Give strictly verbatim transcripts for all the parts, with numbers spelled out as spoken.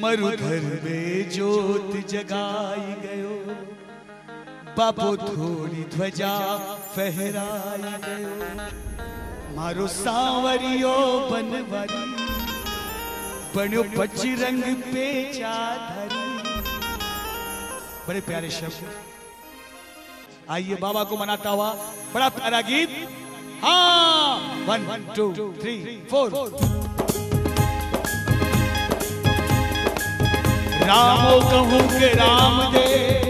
मरुधर में ज्योत जगाई गयो, बाबो थोड़ी ध्वजा फहराई गयो। मारो सांवरियो बनवरी, बनो बजरंग पे चादरी। बड़े प्यारे शब्द। आइए बाबा को मनाता हुआ बड़ा प्यारा गीत। हाँ, वन टू थ्री फोर। रामो कहूँ के राम दे,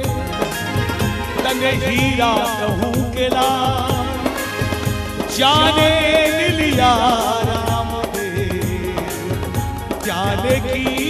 तंग हीरा कहूँ के लाल। जाने लिया राम दे, जाने की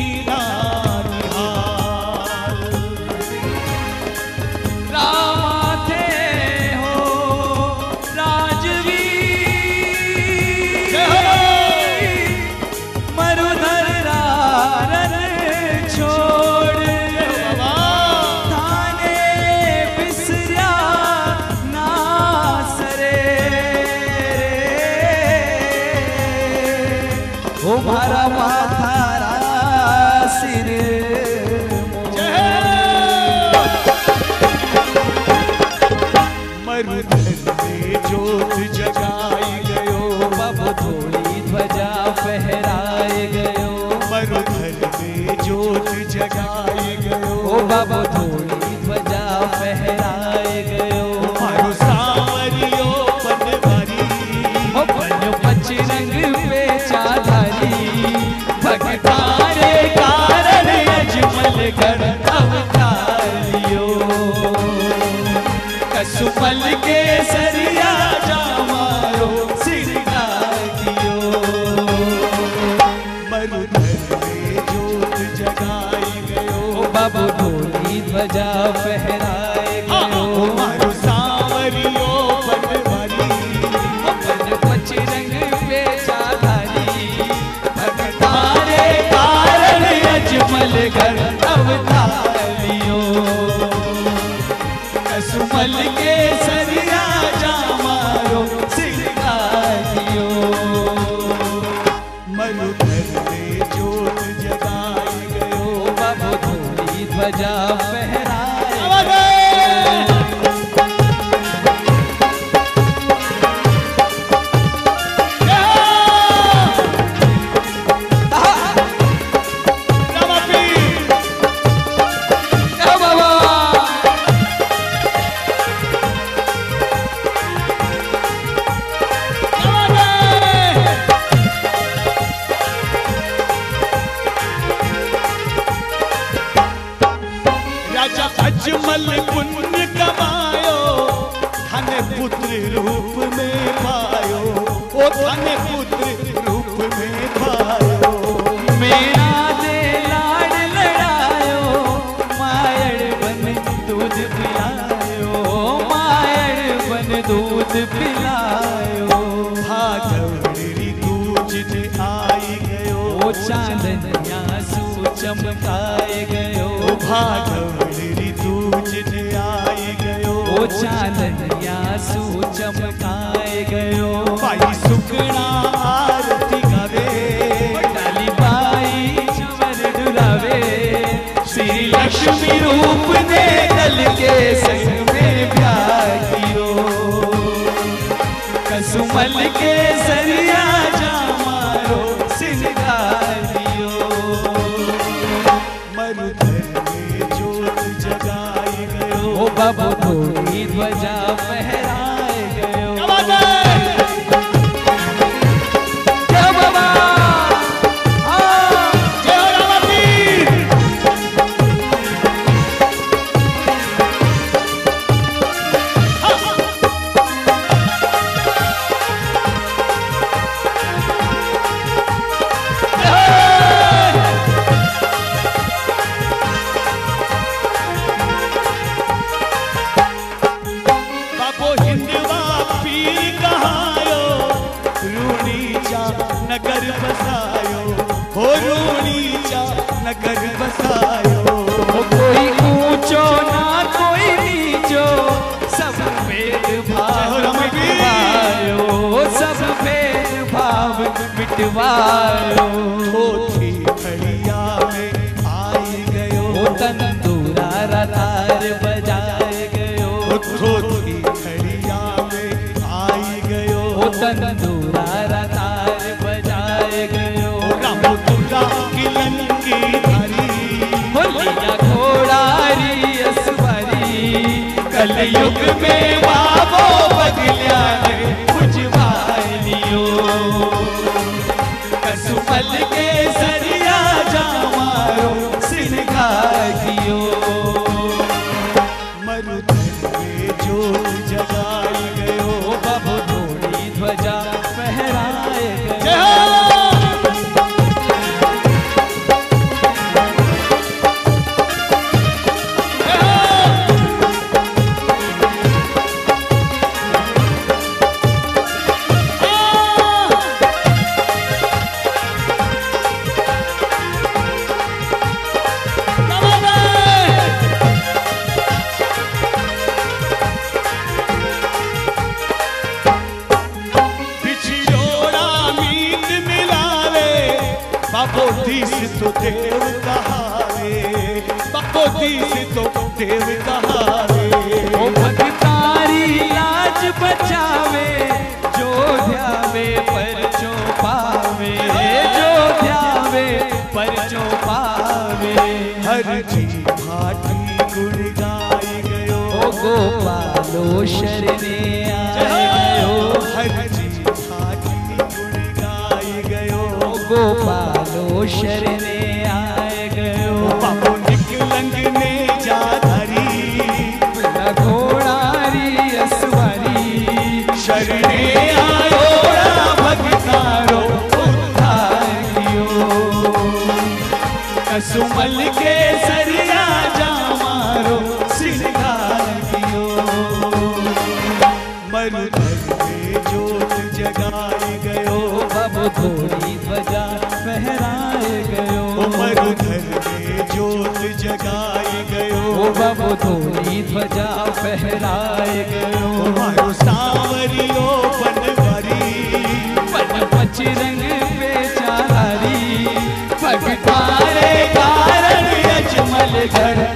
मारा माथारा सिर मरुधर में ज्योत जगाई गयो, बाबो थोड़ी ध्वजा फहराए गयो। मरुधर में ज्योत जगाई गयो, ओ बाबो थोड़ी ध्वजा फहराए गयो। मारो सांवरियो बनवरी, ओ बनो बजरंग पे चादरी। भगतारे कारण अजमल कर अवतारियो, कसुमल के सरिया जामारो सिरगार दियो। मरुधर में ज्योत जगाई गयो, बाबू थोड़ी ध्वजा फहराए गयो। मारो सांवरियो बनवरी, बन बजरंग पे चादरी। अजमल घर अवतारियो, कसुमल के सरिया जामारो सिरगारियो। मरुधर में ज्योत जगाई गयो, बाबू थोड़ी ध्वजा फहराए। अजमल पुण्य कमायो, धन पुत्र रूप में पायो। ओ धन पुत्र रूप में पायो। मेरा दे लाड लड़ायो, मायड़ बन दूध पिलायो। मायड़ बन दूध पिलायो। भादवरी दूज ने आई गयो, ओ चांदनिया सू चमकाए गयो। भादवरी दूज ने आई गयो, ओ चांदनिया सू चमकाए गयो। भाई सुकना आरती गावे, डाली बाई चमर डुलावे। श्री लक्ष्मी रूप ने दल के संग में प्यार कियो। कसुमल के सरिया जामारो सिरगार दियो। मरुधर में ज्योत जगाई गयो, ओ बाबू थोड़ी ध्वजा फहराए गयो। जय बाबा, जय रामापीर। नगर बसायो, हो रूणीचा नगर बसायो। कोई ऊंचो ना कोई नीचो, सब भेद भाव मिटवायो। सब भेद भाव मिटवायो। होती खड़िया में दिस तो देव कहावे, बापो दिस तो देव कहावे। ओ भगतारी लाज बचावे, जो ध्यावे पर जो पावे, जो ध्यावे पर जो पावे। हर जी भाटी गुण गाय गयो, ओ गोपालो शरणे आए गयो, हर जी भाटी गुण गाय गयो। गोपालो शरणे आए गयो। बापो निकलंग ने जा धरी, घोड़ारी असवारी, शरणे आयोड़ा भगतारो उद्धार कियो। कसुमल के सरिया जामारो सिंगार कियो। मरुधर में जोत जगाए गयो, बाबू थोड़ी ध्वजा फहराए गयो। मरुधर में जोत जगाए गयो, बाबू थोड़ी ध्वजा फहराए गयो। मारो सांवरियो बनवरी, पन पचरंग बेचारी, भगतारे कारण अजमल घर